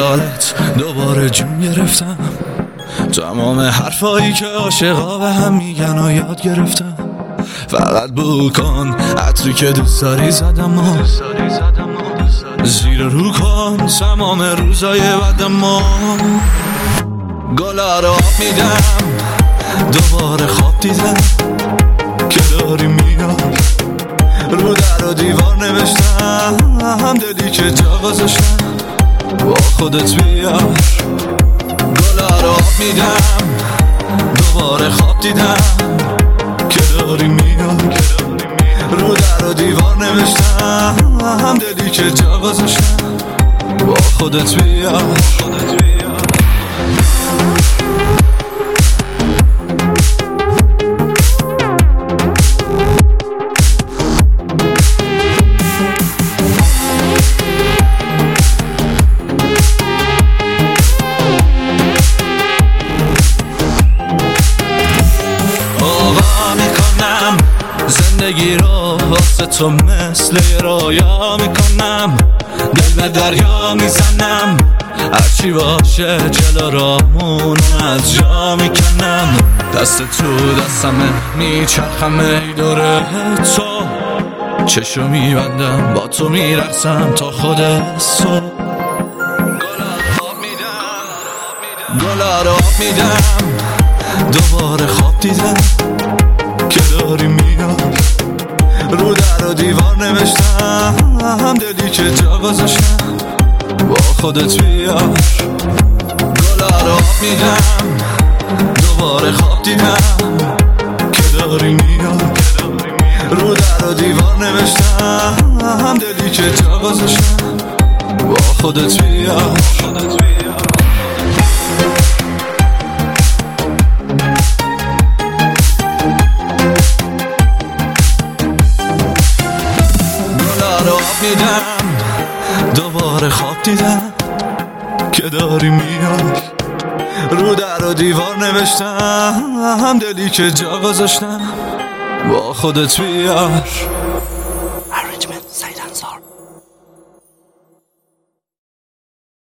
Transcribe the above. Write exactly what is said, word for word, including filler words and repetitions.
خیالت دوباره جون گرفتم. تمام حرفایی که عاشقا به هم میگن و یاد گرفتم. فقط بو کن عطری که دوست داری زدم و زیر رو کن تمام روزای بعدم و گلا رو آب میدم. دوباره خواب دیدم که داری میاد. رو در و دیوار نوشتم دلی که جا گذاشتم با خودت بیار. گلا رو آب میدم. دوباره خواب دیدم که داری میاد. رو در و دیوار نوشتم دلی که جا گذاشتم با خودت بیار. زندگی رو واسه تو مثل رویا میکنم. دل به دریا میزنم هرچی باشه جلو رامون از جا میکنم. دست تو دستمه میچرخم ای دوره تو. چشو میبندم با تو میرقصم تا خود صبح. گلا رو آب میدم. دوباره خواب دیدم که داری میاد. رو در و دیوار نوشتم دلی که جا گذاشتم با خودت بیار. گلا رو آب میدم. دوباره خواب دیدم که داری میاد. رو در و دیوار نوشتم دلی که جا گذاشتم با خودت بیار. میدم. دوباره خواب دیدم که داری میاد. رو در و دیوار نوشتم دلی که جا گذاشتم با خودت بیار.